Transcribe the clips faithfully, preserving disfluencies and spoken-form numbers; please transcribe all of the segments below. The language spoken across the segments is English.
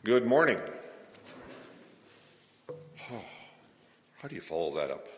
Good morning. How do you follow that up?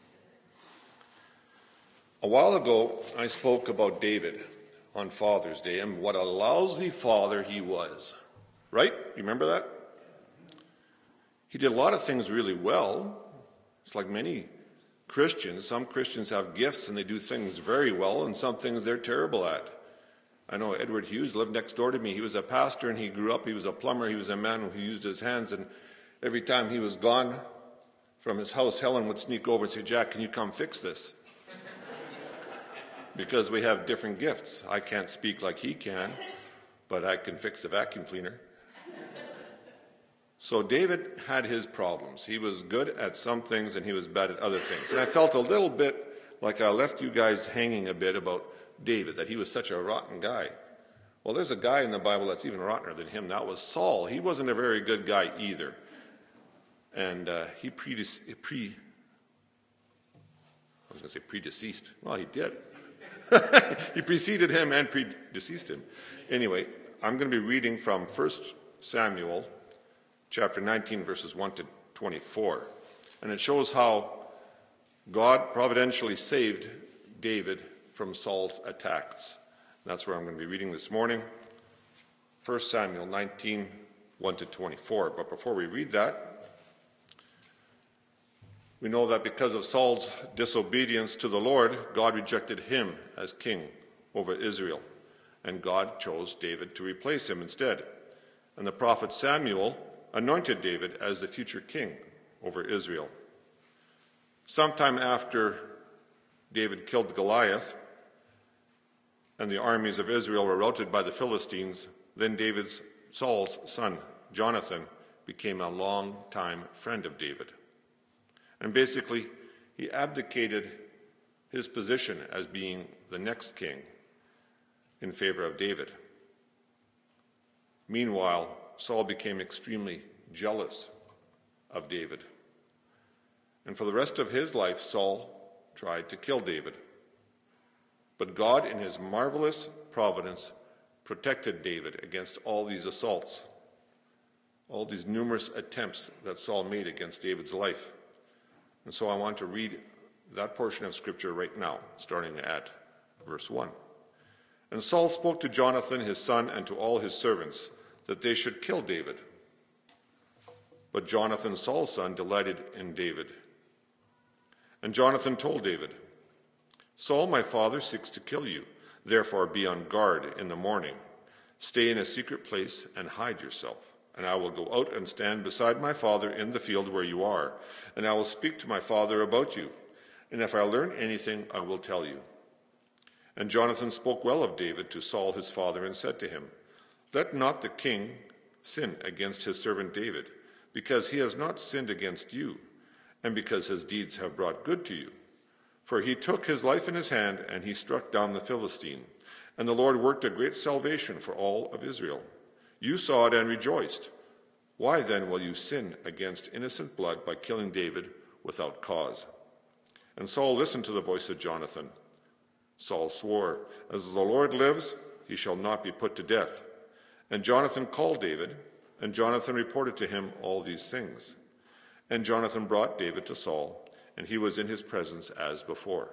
A while ago, I spoke about David on Father's Day and what a lousy father he was. Right? You remember that? He did a lot of things really well. It's like many Christians. Some Christians have gifts and they do things very well, and some things they're terrible at. I know Edward Hughes lived next door to me. He was a pastor and he grew up. He was a plumber. He was a man who used his hands. And every time he was gone from his house, Helen would sneak over and say, "Jack, can you come fix this?" Because we have different gifts. I can't speak like he can, but I can fix a vacuum cleaner. So David had his problems. He was good at some things and he was bad at other things. And I felt a little bit like I left you guys hanging a bit about David, that he was such a rotten guy. Well, there's a guy in the Bible that's even rottener than him. That was Saul. He wasn't a very good guy either. And uh, he pre, pre I was going to say predeceased. Well, he did. He preceded him and predeceased him. Anyway, I'm going to be reading from First Samuel chapter nineteen, verses one to twenty-four. And it shows how God providentially saved David from Saul's attacks. That's where I'm going to be reading this morning. First Samuel nineteen, one to twenty-four. But before we read that, we know that because of Saul's disobedience to the Lord, God rejected him as king over Israel. And God chose David to replace him instead. And the prophet Samuel anointed David as the future king over Israel. Sometime after David killed Goliath and the armies of Israel were routed by the Philistines, then David's Saul's son, Jonathan, became a long-time friend of David. And basically, he abdicated his position as being the next king in favor of David. Meanwhile, Saul became extremely jealous of David. And for the rest of his life, Saul tried to kill David. But God, in his marvelous providence, protected David against all these assaults, all these numerous attempts that Saul made against David's life. And so I want to read that portion of Scripture right now, starting at verse one. And Saul spoke to Jonathan, his son, and to all his servants, that they should kill David. But Jonathan, Saul's son, delighted in David. And Jonathan told David, "Saul, my father, seeks to kill you. Therefore be on guard in the morning. Stay in a secret place and hide yourself. And I will go out and stand beside my father in the field where you are. And I will speak to my father about you. And if I learn anything, I will tell you." And Jonathan spoke well of David to Saul his father and said to him, "Let not the king sin against his servant David, because he has not sinned against you, and because his deeds have brought good to you. For he took his life in his hand, and he struck down the Philistine. And the Lord worked a great salvation for all of Israel. You saw it and rejoiced. Why then will you sin against innocent blood by killing David without cause?" And Saul listened to the voice of Jonathan. Saul swore, "As the Lord lives, he shall not be put to death." And Jonathan called David, and Jonathan reported to him all these things. And Jonathan brought David to Saul, and he was in his presence as before.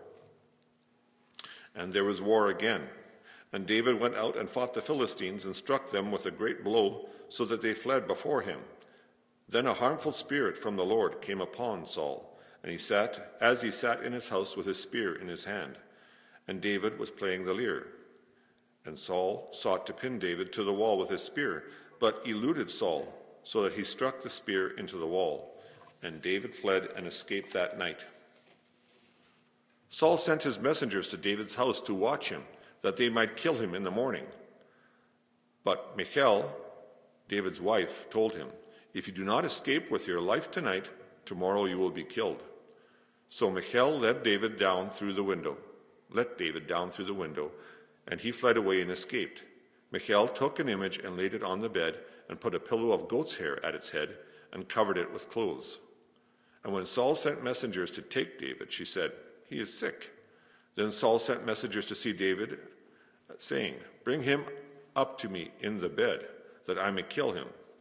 And there was war again. And David went out and fought the Philistines and struck them with a great blow, so that they fled before him. Then a harmful spirit from the Lord came upon Saul, and he sat, as he sat in his house with his spear in his hand. And David was playing the lyre. And Saul sought to pin David to the wall with his spear, but eluded Saul, so that he struck the spear into the wall. And David fled and escaped that night. Saul sent his messengers to David's house to watch him, that they might kill him in the morning. But Michal, David's wife, told him, "If you do not escape with your life tonight, tomorrow you will be killed." So Michal led David down through the window, let David down through the window, and he fled away and escaped. Michal took an image and laid it on the bed, and put a pillow of goat's hair at its head, and covered it with clothes. And when Saul sent messengers to take David, she said, "He is sick." Then Saul sent messengers to see David, saying, "Bring him up to me in the bed, that I may kill him."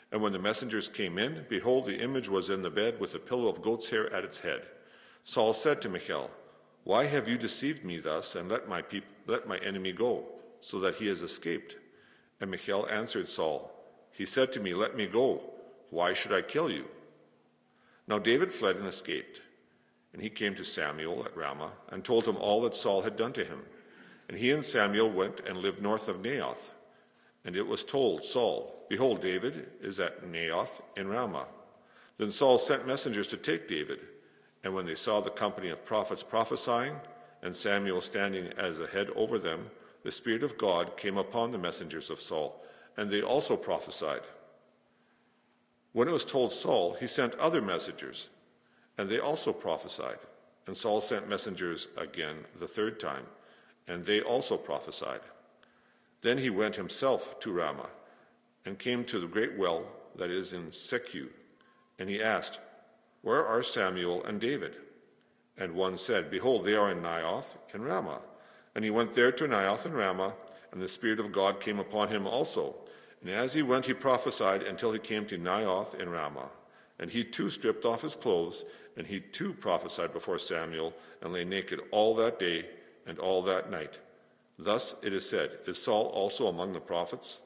And when the messengers came in, behold, the image was in the bed with a pillow of goat's hair at its head. Saul said to Michal, Why have you deceived me thus, and let my, peop- let my enemy go, so that he has escaped? And Michal answered Saul, He said to me, Let me go. Why should I kill you? Now David fled and escaped. And he came to Samuel at Ramah, and told him all that Saul had done to him. And he and Samuel went and lived north of Naioth. And it was told Saul, Behold, David is at Naioth in Ramah. Then Saul sent messengers to take David. And when they saw the company of prophets prophesying, and Samuel standing as a head over them, the Spirit of God came upon the messengers of Saul, and they also prophesied. When it was told Saul, he sent other messengers, and they also prophesied. And Saul sent messengers again the third time, and they also prophesied. Then he went himself to Ramah, and came to the great well that is in Secu. And he asked, Where are Samuel and David? And one said, Behold, they are in Naioth in Ramah. And he went there to Naioth in Ramah, and the Spirit of God came upon him also. And as he went, he prophesied until he came to Naioth in Ramah. And he too stripped off his clothes, and he too prophesied before Samuel, and lay naked all that day and all that night. Thus it is said, Is Saul also among the prophets?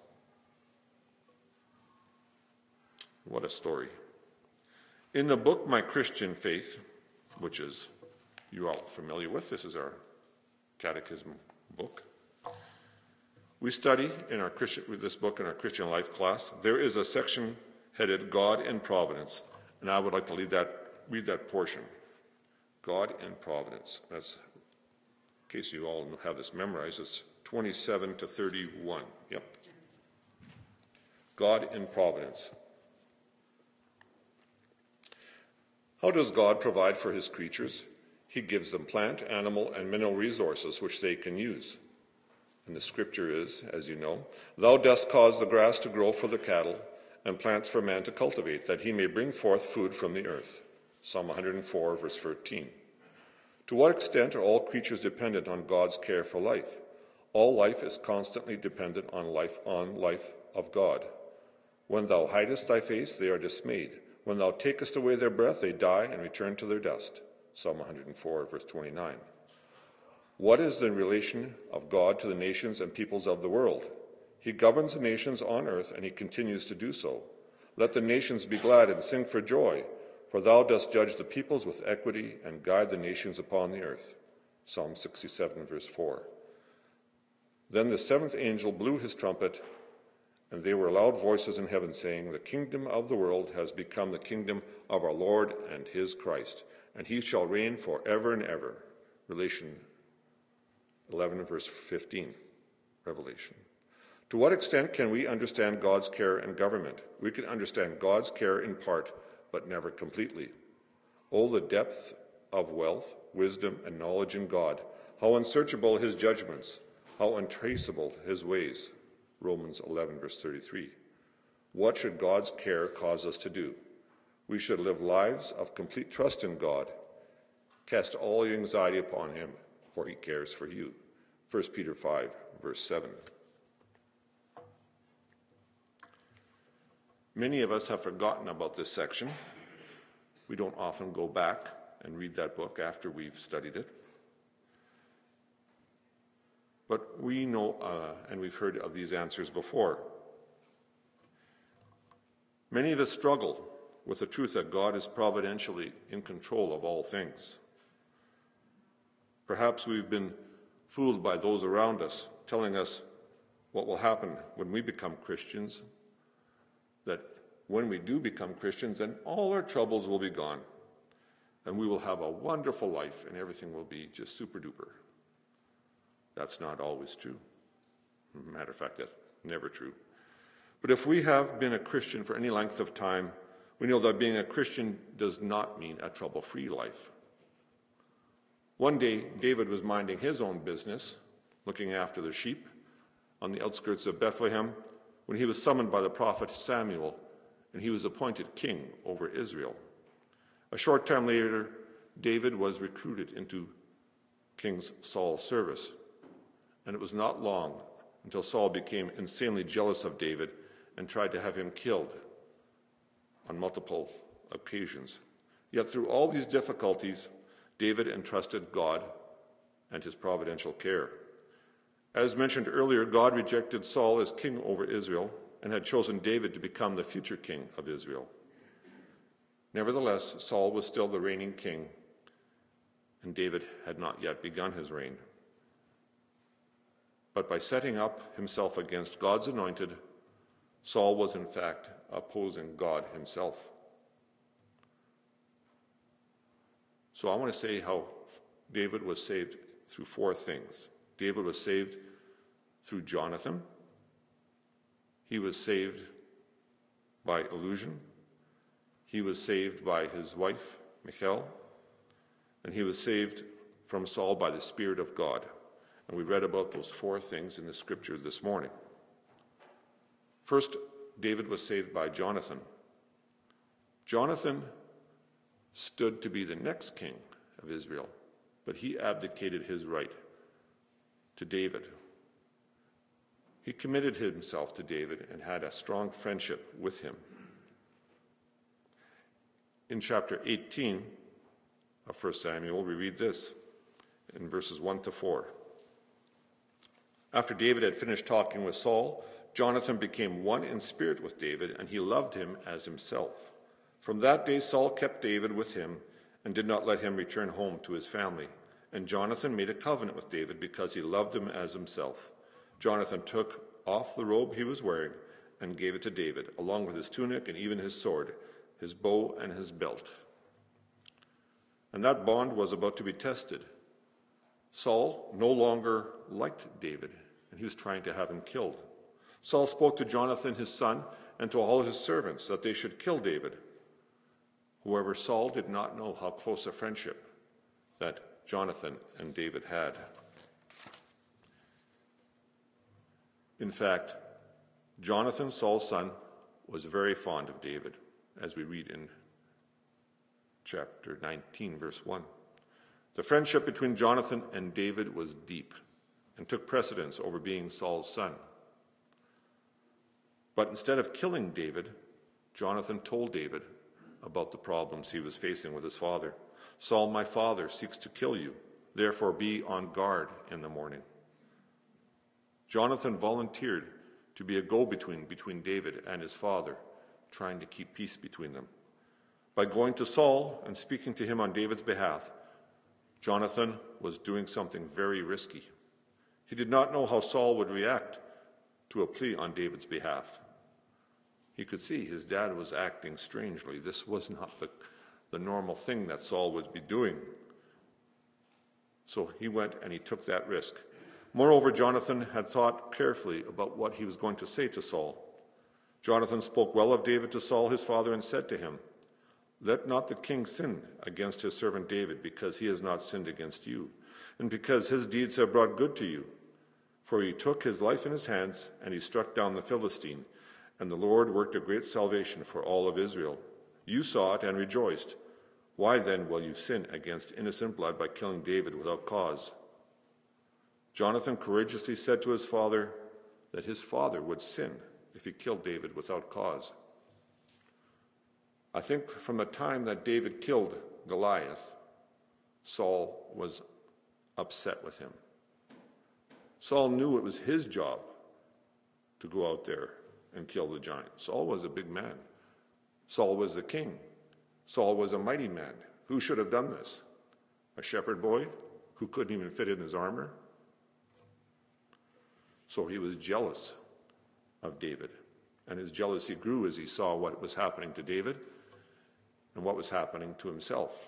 What a story. In the book My Christian Faith, which is you're all familiar with, this is our catechism book. We study in our Christian, with this book in our Christian life class. There is a section headed God in Providence, and I would like to read that, read that portion. God in Providence. That's, in case you all have this memorized, it's twenty-seven to thirty-one. Yep. God in Providence. How does God provide for his creatures? He gives them plant, animal, and mineral resources which they can use. And the scripture is, as you know, Thou dost cause the grass to grow for the cattle, and plants for man to cultivate, that he may bring forth food from the earth. Psalm one hundred four, verse thirteen. To what extent are all creatures dependent on God's care for life? All life is constantly dependent on life on life of God. When thou hidest thy face, they are dismayed. When thou takest away their breath, they die and return to their dust. Psalm one hundred four, verse twenty-nine. What is the relation of God to the nations and peoples of the world? He governs the nations on earth, and he continues to do so. Let the nations be glad and sing for joy, for thou dost judge the peoples with equity and guide the nations upon the earth. Psalm sixty-seven, verse four. Then the seventh angel blew his trumpet, and there were loud voices in heaven saying, The kingdom of the world has become the kingdom of our Lord and his Christ, and he shall reign forever and ever. Revelation eleven, verse fifteen. Revelation. To what extent can we understand God's care and government? We can understand God's care in part, but never completely. Oh, the depth of wealth, wisdom, and knowledge in God. How unsearchable his judgments, how untraceable his ways. Romans eleven, verse thirty-three. What should God's care cause us to do? We should live lives of complete trust in God. Cast all your anxiety upon him, for he cares for you. First Peter five, verse seven. Many of us have forgotten about this section. We don't often go back and read that book after we've studied it. But we know, uh, and we've heard of these answers before. Many of us struggle with the truth that God is providentially in control of all things. Perhaps we've been fooled by those around us, telling us what will happen when we become Christians, that when we do become Christians, then all our troubles will be gone, and we will have a wonderful life, and everything will be just super duper. That's not always true. Matter of fact, that's never true. But if we have been a Christian for any length of time, we know that being a Christian does not mean a trouble-free life. One day, David was minding his own business, looking after the sheep on the outskirts of Bethlehem, when he was summoned by the prophet Samuel, and he was appointed king over Israel. A short time later, David was recruited into King Saul's service, and it was not long until Saul became insanely jealous of David and tried to have him killed. on multiple occasions. Yet through all these difficulties, David entrusted God and his providential care. As mentioned earlier, God rejected Saul as king over Israel and had chosen David to become the future king of Israel. Nevertheless, Saul was still the reigning king, and David had not yet begun his reign. But by setting up himself against God's anointed, Saul was in fact opposing God himself. So I want to say how David was saved through four things. David was saved through Jonathan. He was saved by illusion. He was saved by his wife, Michal. And he was saved from Saul by the Spirit of God. And we read about those four things in the scripture this morning. First, David was saved by Jonathan. Jonathan stood to be the next king of Israel, but he abdicated his right to David. He committed himself to David and had a strong friendship with him. In chapter eighteen of First Samuel, we read this in verses one to four. After David had finished talking with Saul, Jonathan became one in spirit with David, and he loved him as himself. From that day Saul kept David with him and did not let him return home to his family. And Jonathan made a covenant with David because he loved him as himself. Jonathan took off the robe he was wearing and gave it to David, along with his tunic and even his sword, his bow and his belt. And that bond was about to be tested. Saul no longer liked David, and he was trying to have him killed. Saul spoke to Jonathan, his son, and to all his servants that they should kill David. However, Saul did not know how close a friendship that Jonathan and David had. In fact, Jonathan, Saul's son, was very fond of David, as we read in chapter nineteen, verse one. The friendship between Jonathan and David was deep and took precedence over being Saul's son. But instead of killing David, Jonathan told David about the problems he was facing with his father. Saul, my father, seeks to kill you. Therefore, be on guard in the morning. Jonathan volunteered to be a go-between between David and his father, trying to keep peace between them. By going to Saul and speaking to him on David's behalf, Jonathan was doing something very risky. He did not know how Saul would react to a plea on David's behalf. He could see his dad was acting strangely. This was not the, the normal thing that Saul would be doing. So he went and he took that risk. Moreover, Jonathan had thought carefully about what he was going to say to Saul. Jonathan spoke well of David to Saul, his father, and said to him, "Let not the king sin against his servant David, because he has not sinned against you, and because his deeds have brought good to you. For he took his life in his hands, and he struck down the Philistine, and the Lord worked a great salvation for all of Israel. You saw it and rejoiced. Why then will you sin against innocent blood by killing David without cause?" Jonathan courageously said to his father that his father would sin if he killed David without cause. I think from the time that David killed Goliath, Saul was upset with him. Saul knew it was his job to go out there and kill the giant. Saul was a big man. Saul was the king. Saul was a mighty man. Who should have done this? A shepherd boy who couldn't even fit in his armor? So he was jealous of David, and his jealousy grew as he saw what was happening to David and what was happening to himself.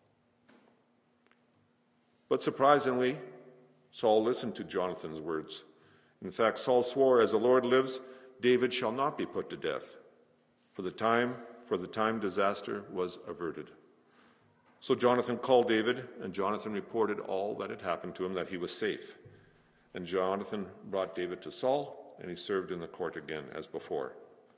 But surprisingly, Saul listened to Jonathan's words. In fact, Saul swore, "As the Lord lives, David shall not be put to death." For the time, for the time disaster was averted. So Jonathan called David, and Jonathan reported all that had happened to him, that he was safe. And Jonathan brought David to Saul, and he served in the court again as before.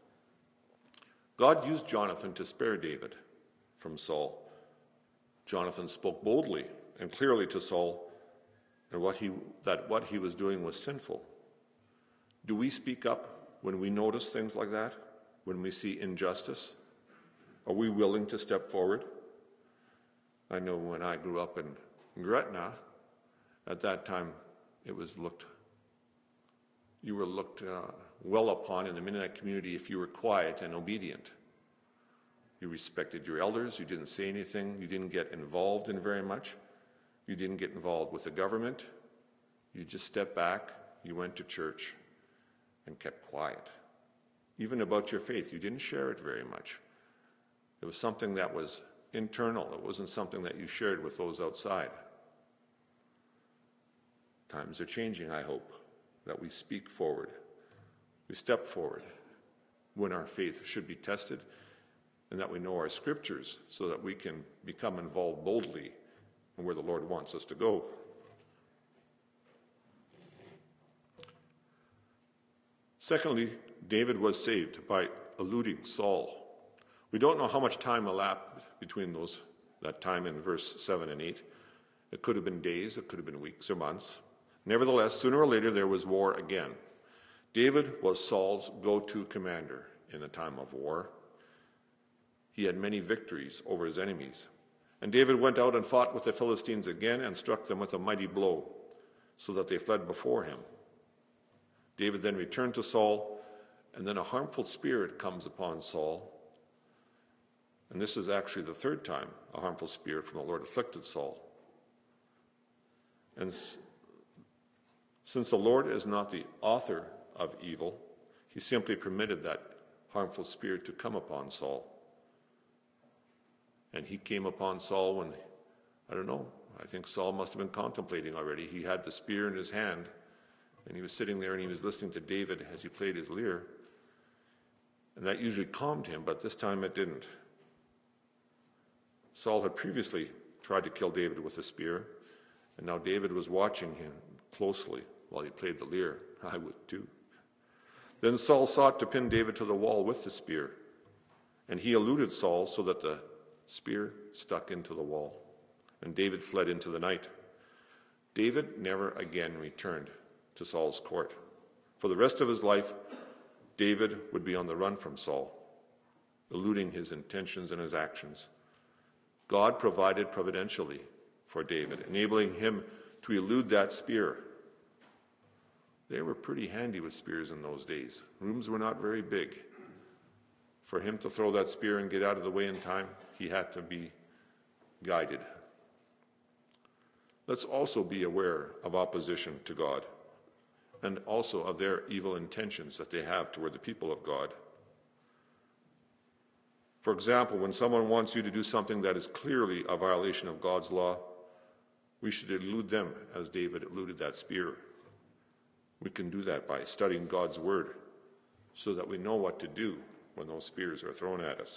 God used Jonathan to spare David from Saul. Jonathan spoke boldly and clearly to Saul, and what he, that what he was doing was sinful. Do we speak up when we notice things like that, when we see injustice? Are we willing to step forward? I know when I grew up in Gretna, at that time it was looked, you were looked uh, well upon in the Mennonite community if you were quiet and obedient. You respected your elders, you didn't say anything, you didn't get involved in very much, you didn't get involved with the government, you just stepped back, you went to church and kept quiet. Even about your faith, you didn't share it very much. It was something that was internal. It wasn't something that you shared with those outside. Times are changing, I hope, that we speak forward. We step forward when our faith should be tested, and that we know our scriptures so that we can become involved boldly in where the Lord wants us to go. Secondly, David was saved by eluding Saul. We don't know how much time elapsed between those, that time in verse seven and eight. It could have been days, it could have been weeks or months. Nevertheless, sooner or later there was war again. David was Saul's go-to commander in the time of war. He had many victories over his enemies. And David went out and fought with the Philistines again and struck them with a mighty blow, so that they fled before him. David then returned to Saul, and then a harmful spirit comes upon Saul. And this is actually the third time a harmful spirit from the Lord afflicted Saul. And since the Lord is not the author of evil, he simply permitted that harmful spirit to come upon Saul. And he came upon Saul when, I don't know, I think Saul must have been contemplating already. He had the spear in his hand, and he was sitting there and he was listening to David as he played his lyre. And that usually calmed him, but this time it didn't. Saul had previously tried to kill David with a spear, and now David was watching him closely while he played the lyre. I would too. Then Saul sought to pin David to the wall with the spear, and he eluded Saul so that the spear stuck into the wall, and David fled into the night. David never again returned to Saul's court. For the rest of his life, David would be on the run from Saul, eluding his intentions and his actions. God provided providentially for David, enabling him to elude that spear. They were pretty handy with spears in those days. Rooms were not very big. For him to throw that spear and get out of the way in time, he had to be guided. Let's also be aware of opposition to God, and also of their evil intentions that they have toward the people of God. For example, when someone wants you to do something that is clearly a violation of God's law, we should elude them as David eluded that spear. We can do that by studying God's word so that we know what to do when those spears are thrown at us.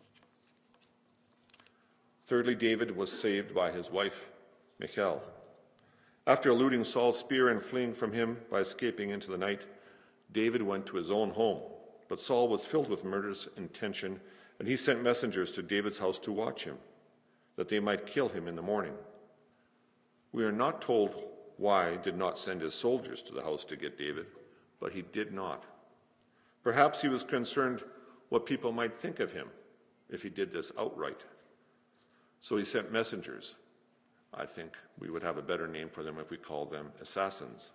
Thirdly, David was saved by his wife, Michal. After eluding Saul's spear and fleeing from him by escaping into the night, David went to his own home. But Saul was filled with murderous intention, and he sent messengers to David's house to watch him, that they might kill him in the morning. We are not told why he did not send his soldiers to the house to get David, but he did not. Perhaps he was concerned what people might think of him if he did this outright. So he sent messengers. I think we would have a better name for them if we called them assassins.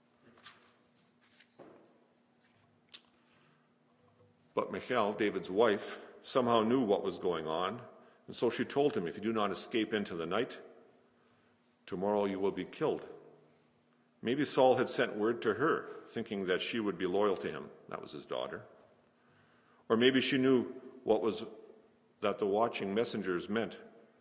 But Michal, David's wife, somehow knew what was going on, and so she told him, if you do not escape into the night, tomorrow you will be killed. Maybe Saul had sent word to her, thinking that she would be loyal to him. That was his daughter. Or maybe she knew what was that the watching messengers meant.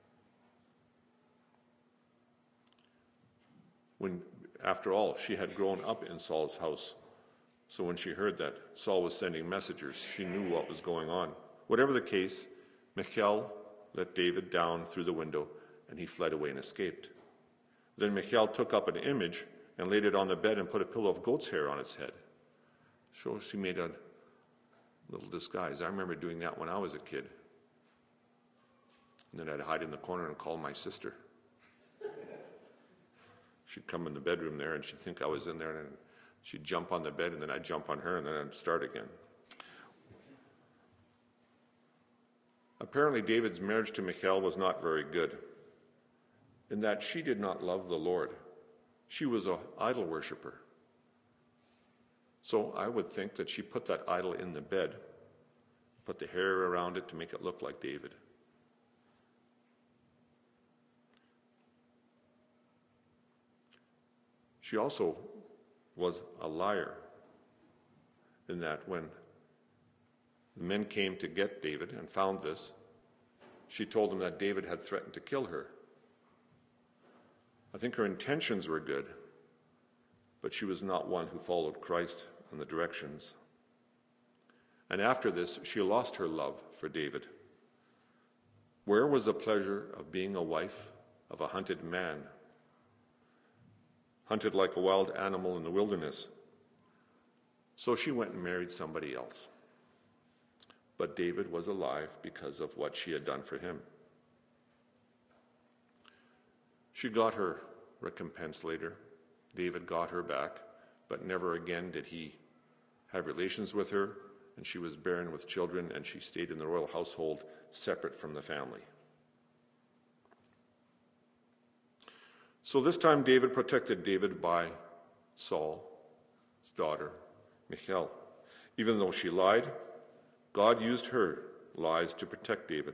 When, after all, she had grown up in Saul's house. So when she heard that Saul was sending messengers, she knew what was going on. Whatever the case, Michal let David down through the window, and he fled away and escaped. Then Michal took up an image and laid it on the bed and put a pillow of goat's hair on its head. So she made a little disguise. I remember doing that when I was a kid. And then I'd hide in the corner and call my sister. She'd come in the bedroom there, and she'd think I was in there, and she'd jump on the bed, and then I'd jump on her, and then I'd start again. A Apparently, David's marriage to Michal was not very good, in that she did not love the Lord. She was an idol worshiper. So I would think that she put that idol in the bed, put the hair around it to make it look like David. She also was a liar, in that when the men came to get David and found this, she told them that David had threatened to kill her. I think her intentions were good, but she was not one who followed Christ and the directions. And after this, she lost her love for David. Where was the pleasure of being a wife of a hunted man, hunted like a wild animal in the wilderness? So she went and married somebody else. But David was alive because of what she had done for him. She got her recompense later. David got her back, but never again did he have relations with her, and she was barren with children, and she stayed in the royal household separate from the family. So this time David protected David by Saul's daughter, Michal. Even though she lied, God used her lies to protect David.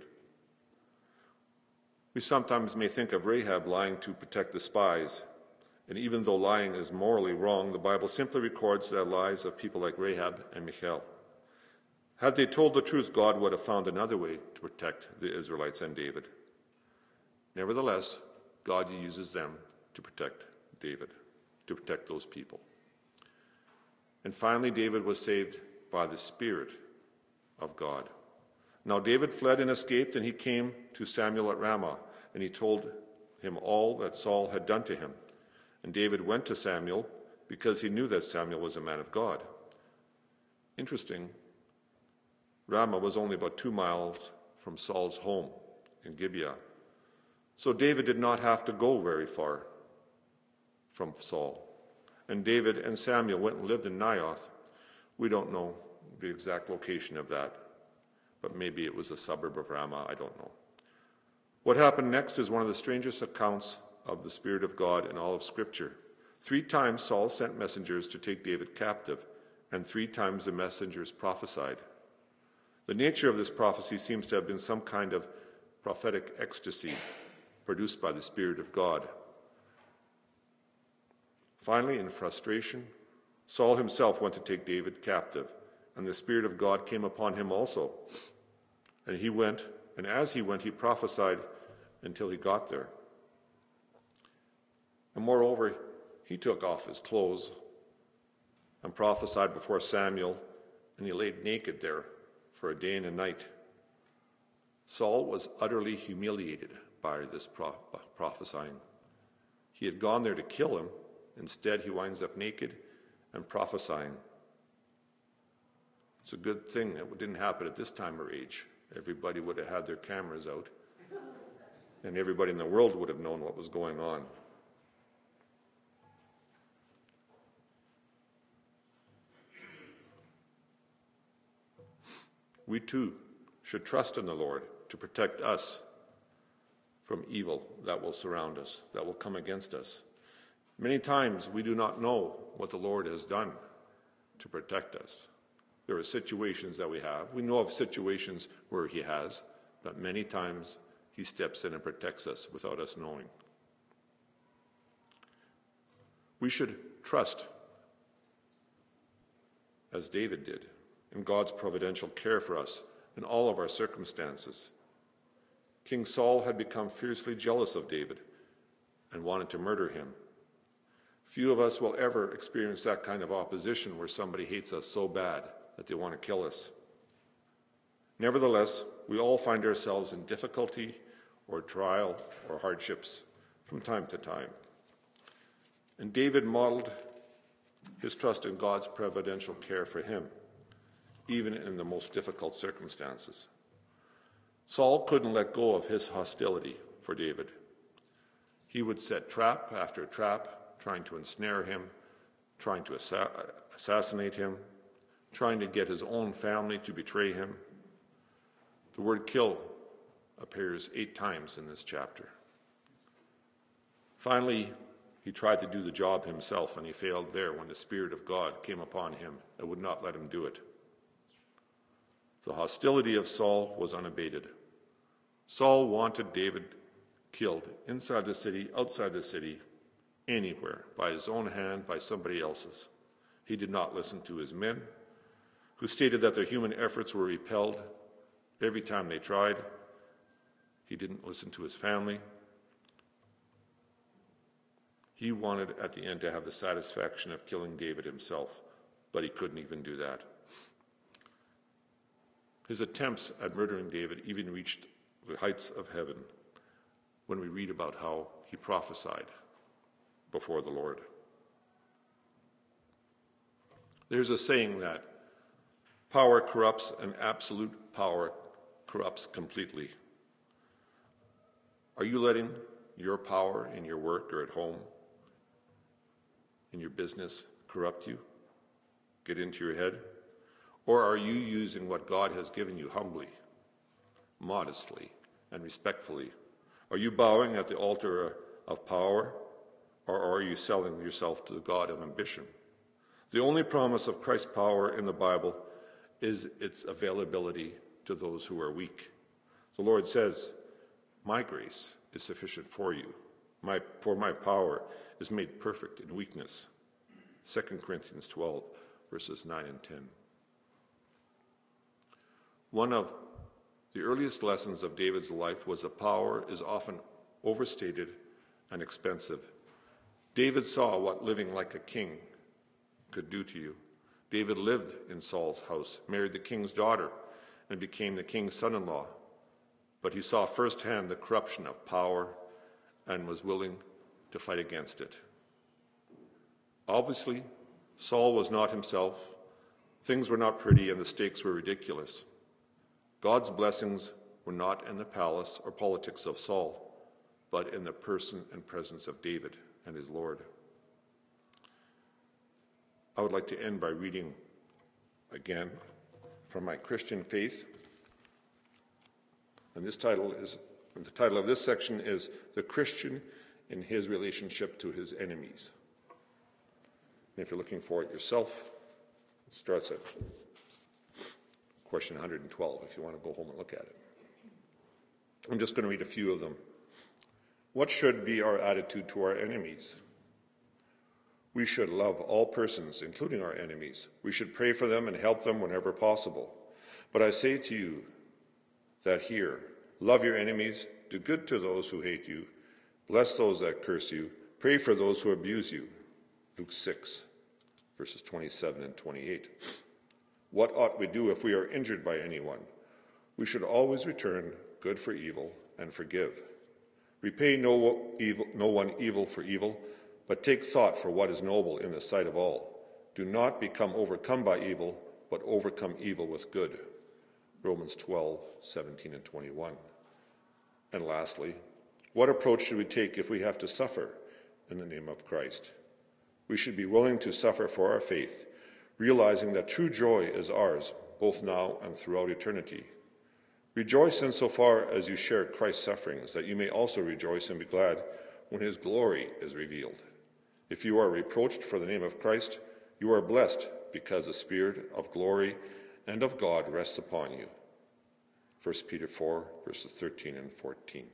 We sometimes may think of Rahab lying to protect the spies, and even though lying is morally wrong, the Bible simply records the lies of people like Rahab and Michal. Had they told the truth, God would have found another way to protect the Israelites and David. Nevertheless, God uses them to protect David, to protect those people. And finally, David was saved by the Spirit of God. Now David fled and escaped, and he came to Samuel at Ramah, and he told him all that Saul had done to him. And David went to Samuel because he knew that Samuel was a man of God. Interesting, Ramah was only about two miles from Saul's home in Gibeah. So David did not have to go very far from Saul. And David and Samuel went and lived in Naioth. We don't know the exact location of that, but maybe it was a suburb of Ramah, I don't know. What happened next is one of the strangest accounts of the Spirit of God in all of Scripture. Three times Saul sent messengers to take David captive, and three times the messengers prophesied. The nature of this prophecy seems to have been some kind of prophetic ecstasy produced by the Spirit of God. Finally, in frustration, Saul himself went to take David captive, and the Spirit of God came upon him also. And he went, and as he went, he prophesied until he got there. And moreover, he took off his clothes and prophesied before Samuel, and he laid naked there for a day and a night. Saul was utterly humiliated by this pro- prophesying. He had gone there to kill him. Instead, he winds up naked and prophesying. It's a good thing that it didn't happen at this time or age. Everybody would have had their cameras out, and everybody in the world would have known what was going on. We too should trust in the Lord to protect us from evil that will surround us, that will come against us. Many times we do not know what the Lord has done to protect us. There are situations that we have. We know of situations where he has, but many times he steps in and protects us without us knowing. We should trust, as David did, in God's providential care for us in all of our circumstances. King Saul had become fiercely jealous of David and wanted to murder him. Few of us will ever experience that kind of opposition where somebody hates us so bad that they want to kill us. Nevertheless, we all find ourselves in difficulty or trial or hardships from time to time. And David modeled his trust in God's providential care for him, even in the most difficult circumstances. Saul couldn't let go of his hostility for David. He would set trap after trap, trying to ensnare him, trying to assa- assassinate him, trying to get his own family to betray him. The word kill appears eight times in this chapter. Finally, he tried to do the job himself, and he failed there when the Spirit of God came upon him and would not let him do it. The hostility of Saul was unabated. Saul wanted David killed inside the city, outside the city, anywhere, by his own hand, by somebody else's. He did not listen to his men, who stated that their human efforts were repelled every time they tried. He didn't listen to his family. He wanted at the end to have the satisfaction of killing David himself, but he couldn't even do that. His attempts at murdering David even reached the heights of heaven when we read about how he prophesied before the Lord. There's a saying that power corrupts and absolute power corrupts completely. Are you letting your power in your work or at home, in your business, corrupt you, get into your head? Or are you using what God has given you humbly, modestly, and respectfully? Are you bowing at the altar of power, or are you selling yourself to the God of ambition? The only promise of Christ's power in the Bible is its availability to those who are weak. The Lord says, "My grace is sufficient for you, my, for my power is made perfect in weakness." Second Corinthians twelve, verses nine and ten. One of the earliest lessons of David's life was that power is often overstated and expensive. David saw what living like a king could do to you. David lived in Saul's house, married the king's daughter, and became the king's son-in-law. But he saw firsthand the corruption of power and was willing to fight against it. Obviously, Saul was not himself. Things were not pretty and the stakes were ridiculous. God's blessings were not in the palace or politics of Saul, but in the person and presence of David and his Lord. I would like to end by reading again from my Christian faith. And this title is, the title of this section is "The Christian in His Relationship to His Enemies." And if you're looking for it yourself, it starts at question one hundred twelve, if you want to go home and look at it. I'm just going to read a few of them. What should be our attitude to our enemies? We should love all persons, including our enemies. We should pray for them and help them whenever possible. But I say to you that here, love your enemies, do good to those who hate you, bless those that curse you, pray for those who abuse you. Luke six, verses twenty-seven and twenty-eight. What ought we do if we are injured by anyone? We should always return good for evil and forgive. Repay no, evil, no one evil for evil, but take thought for what is noble in the sight of all. Do not become overcome by evil, but overcome evil with good. Romans twelve, seventeen and twenty-one. And lastly, what approach should we take if we have to suffer in the name of Christ? We should be willing to suffer for our faith, realizing that true joy is ours, both now and throughout eternity. Rejoice insofar as you share Christ's sufferings, that you may also rejoice and be glad when his glory is revealed. If you are reproached for the name of Christ, you are blessed, because the Spirit of glory and of God rests upon you. First Peter four, verses thirteen and fourteen.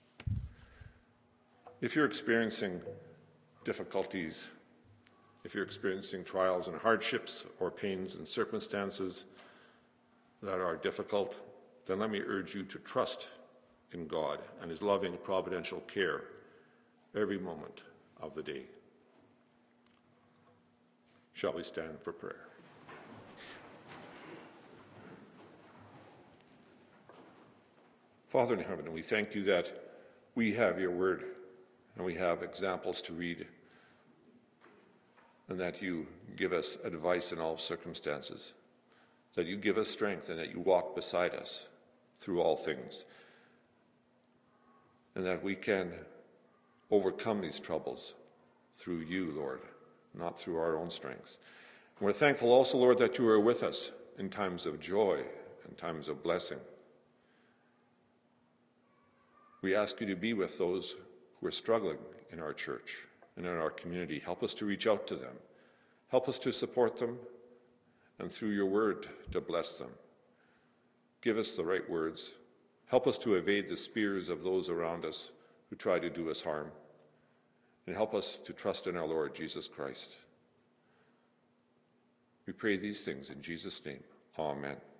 If you're experiencing difficulties, if you're experiencing trials and hardships or pains and circumstances that are difficult, then let me urge you to trust in God and his loving providential care every moment of the day. Shall we stand for prayer? Father in heaven, we thank you that we have your word and we have examples to read, and that you give us advice in all circumstances, that you give us strength and that you walk beside us through all things, and that we can overcome these troubles through you, Lord, not through our own strength. And we're thankful also, Lord, that you are with us in times of joy and times of blessing. We ask you to be with those who are struggling in our church and in our community. Help us to reach out to them. Help us to support them, and through your word to bless them. Give us the right words. Help us to evade the spears of those around us who try to do us harm. And help us to trust in our Lord Jesus Christ. We pray these things in Jesus' name. Amen.